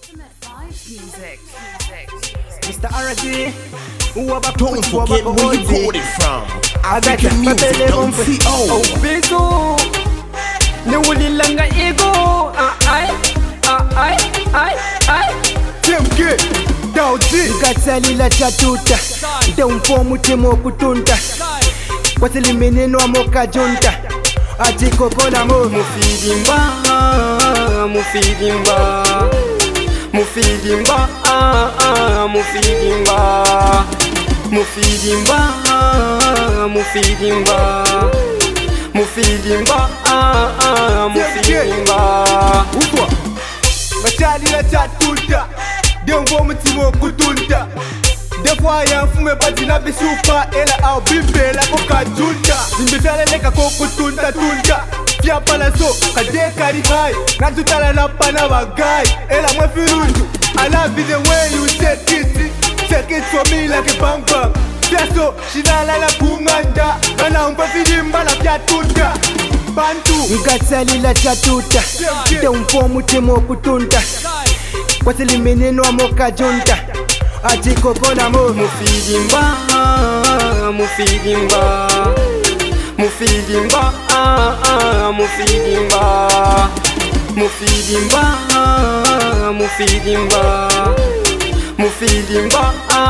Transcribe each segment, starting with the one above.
Music. Mr. R.D. Don't forget where you got it from. African music, don't see Oh, Bezo. Newulilanga ego. Temke, Dauzi. Ngatsalila chatuta. Ndompo mutimo kutunta. Kwatili meneno amoka junta. Atikokola mo. Mufidimba. Mufidimba. Mufidimba. Mufidimba. Mufidimba. Mufidimba. Mufidimba. Mufidimba. Ukwa. Machali la chatuta. Dembo mutimo kutunta. Defwa ya mfume badina bisupa. Ela au bimbe la koka junta. Zimbifele leka kutunta tunta. Fia pala so, kade kari high. Natutala la pana wa guy. Ela mwe firundu. I love it the way you take it for me like a bang bang. Fia so, shinala la bunganda. Bana umpa fidimba la fia tunta. Bantu. Ngatsalila chatuta. Ndompo mutimo kutunta. Kwatili meneno amoka junta. Atikokola mo. Mufidimba. Mufidimba. Mufidimba. Mufidimba. Mufidimba. Mufidimba. Mufidimba.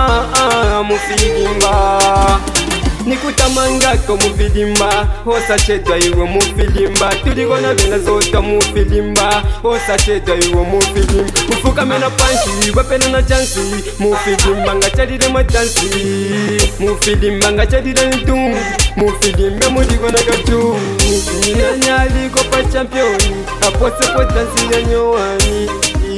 Mufidimba. Nikutamanga ko mufidimba. Hosa chedwa iwe mufidimba. Tuligona vena zota mufidimba. Hosa chedwa iwe mufidimba. Mufuka mena panchi, wepena na chansi. Mufidimba ngachalile machansi. Mufidimba ngachalile ntum. Mufidimba muligona katu. Nyanyali ko pa championi. Apose po dansi ya nyowani.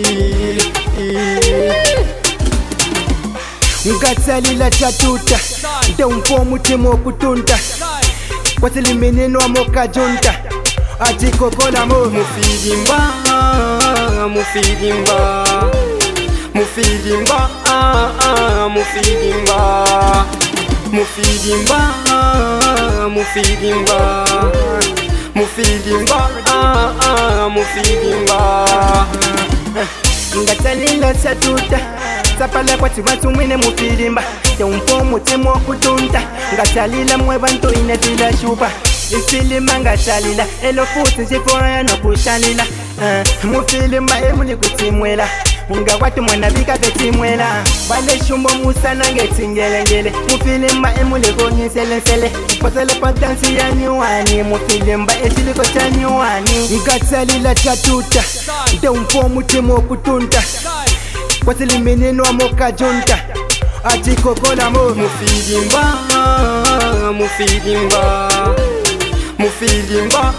Ngatsalila chatuta. Ndompo mutimo kutunta. Kwatili meneno amoka junta. Atikokola mo. Mufidimba. Mufidimba. Mufidimba. Mufidimba. Mufidimba. Mufidimba. Mufidimba. Mufidimba. Ngatsalila chatuta. Sapala kwati watu mwine mufidimba. Ndompo mutimo kutunta. Ngatsalila mwe bantu inetila shupa. Ifilima ngatsalila. Elo futhi njifoya no kushalila. Mufilima emuli kutimwela. Unga watu mwana bika betimwela. Wale shumbo musana ngetingelengele. Mufilima emuli konyiselensele. Pasele patansi ya nyuwani. Mufilima etiliko cha nyuwani. Ngatsalila chatuta. Ndompo mutimo kutunta. Kwatili meneno amoka junta. Atikokola mo. Mufidimba. Mufidimba. Mufidimba.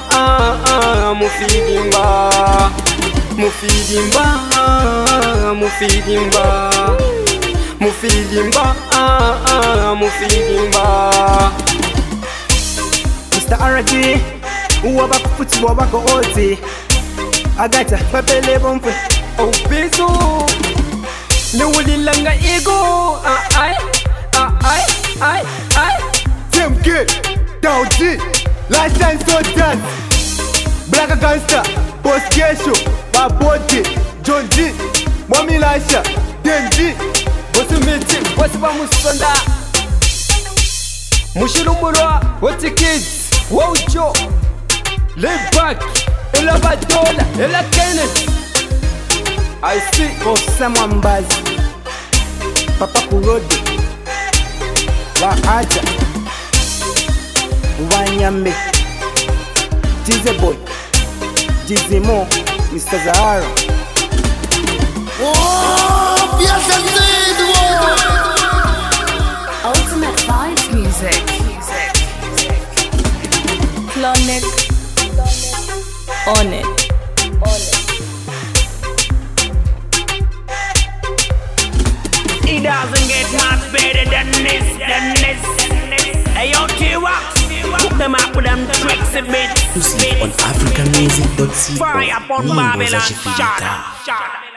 Mufidimba. Mufidimba. Mufidimba. Mufidimba. Mufidimba. Mr. R.D. Uwaba kufuti wabako oti. Agata papele bompe. Oh Bezo. Newulilanga ego. Temke, Dauzi. Last time so done. Black Gangster, Boss Gesho, Babote, John G, Mwami Lasha, Denji. Bosumiti, Bosiba Musonda. Mushulumulwa, Woti Kids, Wojo. Lay back, Ella Badola, Ella Kenneth. I see Osama Mbazi. Papa Kurode. Waacha. Wanyambe. Tize Boy. Jizimo. Mr. Zahara. Ultimate Vibes Music. Clonic on it. It doesn't get much better than this. Hey yo, T-Wax, hook them up with them tricks a bit. to see on africanmusic.co. Fire upon Nyimbo za Babylon, Shifilita. shut.